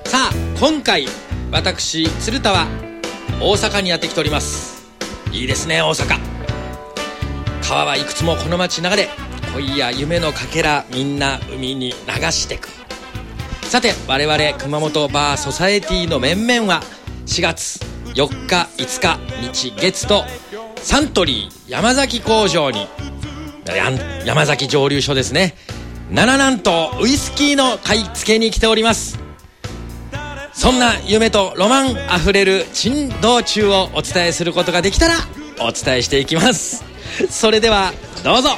さあ今回私鶴田は大阪にやってきております。いいですね大阪。川はいくつもこの街流れ、恋や夢のかけらみんな海に流してく。さて我々熊本バーソサエティの面々は4月4日5日日月とサントリー山崎工場に山崎蒸留所ですね、七南東ウイスキーの買い付けに来ております。そんな夢とロマンあふれる珍道中をお伝えすることができたらお伝えしていきます。それではどうぞ。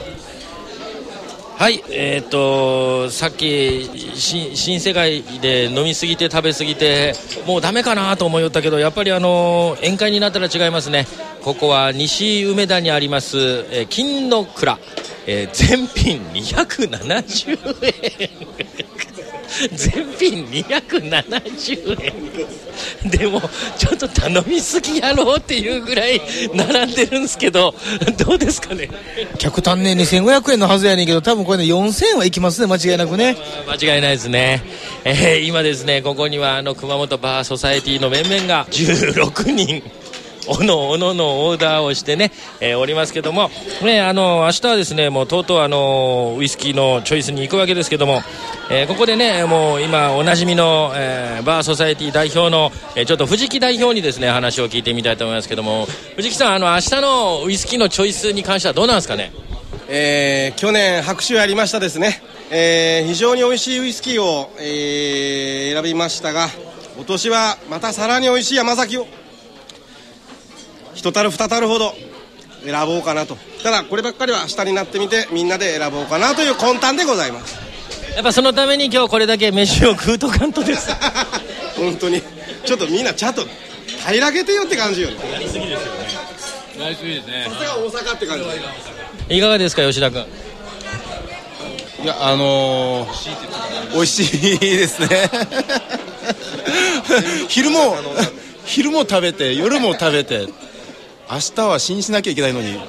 はい、さっき新世界で飲みすぎて食べすぎてもうダメかなと思いよったけど、やっぱり宴会になったら違いますね。ここは西梅田にあります、金の蔵、全品270円全品270円でもちょっと頼みすぎやろうっていうぐらい並んでるんですけど、どうですかね。 客単ね2500円のはずやねんけど、多分これね4000円はいきますね、間違いなくね。 間違いないですね。今ですねここには熊本バーソサエティの面々が16人おのおののオーダーをしてね、おりますけども、ね、明日はですねもうとうとうウイスキーのチョイスに行くわけですけども、ここでねもう今おなじみの、バーソサエティ代表の、ちょっと藤木代表にですね話を聞いてみたいと思いますけども、藤木さん明日のウイスキーのチョイスに関してはどうなんですかね。 去年白州ありましたですね、非常に美味しいウイスキーを、選びましたが、今年はまたさらに美味しい山崎を一たる二たるほど選ぼうかなと。ただこればっかりは明日になってみてみんなで選ぼうかなという魂胆でございます。 やっぱそのために今日これだけ飯を食うとかんとです本当にちょっとみんなちゃんと平らげてよって感じよね。 やりすぎですよね。 やりすぎですね。 さすが大阪って感じ。 いかがですか吉田君。 いや美味しいですね昼も食べて夜も食べて明日は死にしなきゃいけないのに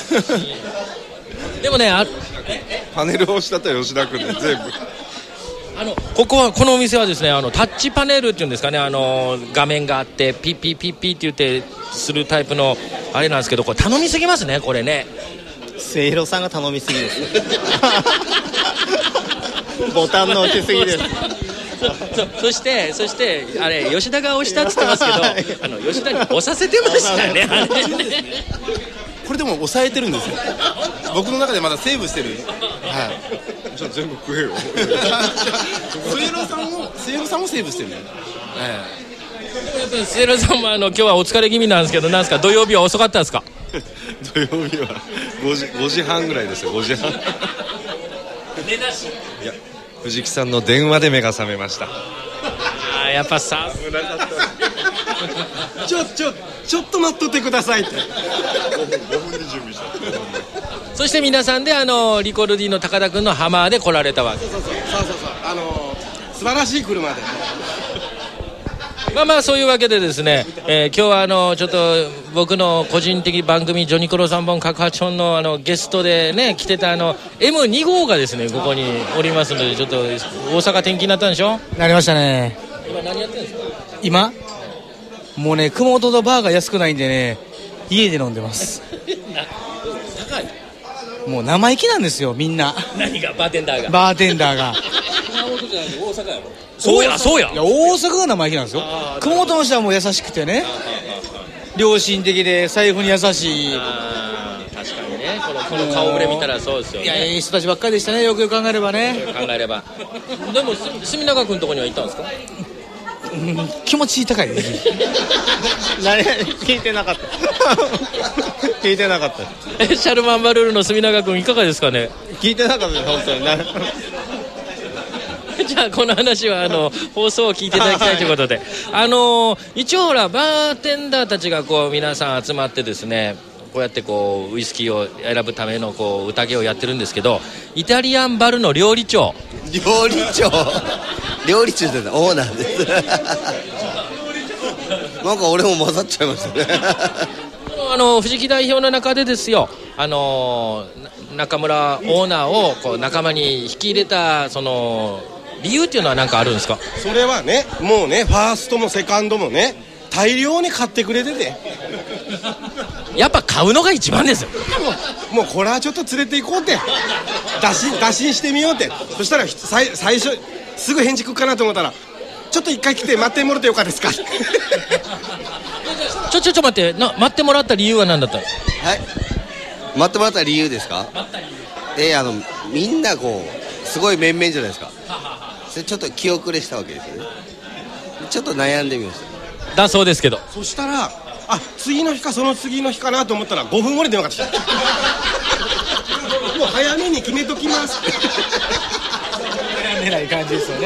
でもねパネルをしたと吉田君で全部このお店はですねタッチパネルっていうんですかね、画面があってピッピッピッピッって言ってするタイプのあれなんですけど、これ頼みすぎますねこれね。 せいろさんが頼みすぎですボタンの押しすぎですそしてあれ吉田が押したって言ってますけど吉田に押させてましたねあれねこれでも抑えてるんですよ僕の中でまだセーブしてる。はい。じゃあ全部食えよせいろさんもセーブしてるね。 せいろさんも今日はお疲れ気味なんですけど、なんですか土曜日は遅かったですか。 土曜日は5時半ぐらいですよ。5時半寝なし。 いや藤木さんの電話で目が覚めました。 やっぱさ危なかったちょっと待っとってくださいって 5分で準備した。 そして皆さんでリコルディの高田君のハマーで来られたわけ。 そう素晴らしい車でまあそういうわけでですね、今日はちょっと僕の個人的番組ジョニコロ3本角八本のゲストでね来てたM2 号がですねここにおりますので、ちょっと大阪転勤になったんでしょ。 なりましたね。 今何やってるんですか。 今もうね熊本のバーが安くないんでね家で飲んでます高い。 もう生意気なんですよみんな。 何がバーテンダーが。 バーテンダーが熊本じゃなくて大阪やろ。そうやいや大阪が生意気なんですよ。熊本の人はもう優しくてね良心的で財布に優しい。 確かにねこの顔ぶれ見たらそうですよね。 いやいい人たちばっかりでしたね、よくよく考えればね。 考えればでも住永君のとこには行ったんですか。 気持ち高い聞いてなかった聞いてなかったシャルマンバルールの住永君いかがですかね。 聞いてなかった本当にじゃあこの話は放送を聞いていただきたいということで一応ほらバーテンダーたちがこう皆さん集まってですねこうやってこうウイスキーを選ぶためのこう宴をやってるんですけど、イタリアンバルの料理長ってオーナーですなんか俺も混ざっちゃいましたね藤木代表の中でですよ中村オーナーをこう仲間に引き入れたその理由っていうのは何かあるんですか？ それはね、もうね、ファーストもセカンドもね、大量に買ってくれてて、 やっぱ買うのが一番ですよ。 もうこれはちょっと連れて行こうって、打診してみようって。そしたら最初すぐ返事来るかなと思ったら、ちょっと一回来て待ってもらってよかですか。 ちょ待って待ってもらった理由は何だったんですか？ はい、待ってもらった理由ですか？みんなこうすごい面々じゃないですか。それちょっと気遅れしたわけですよね。ちょっと悩んでみました。 だそうですけど、 そしたら、次の日かその次の日かなと思ったら5分後に電話が来た。もう早めに決めときます。 狙い感じですよね。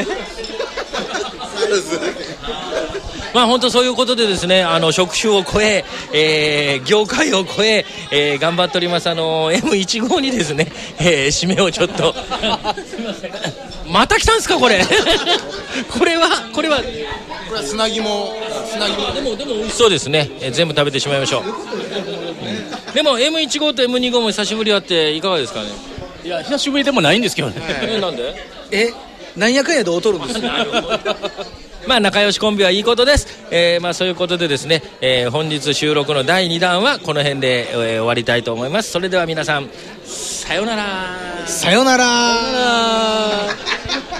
まあ本当そういうことでですね、職種を超え業界を超え頑張っておりますM15 にですね、締めをちょっとまた来たんですかこれ。これは砂肝でも美味しそうですね。全部食べてしまいましょう。でも M15 と M25 も久しぶりあっていかがですかね？ いや久しぶりでもないんですけどね。 なんで？ なんやかんやで劣るんですよ。 まあ仲良しコンビはいいことです。まあそういうことでですね、本日収録の第2弾はこの辺で、終わりたいと思います。それでは皆さんさようなら。 さようなら。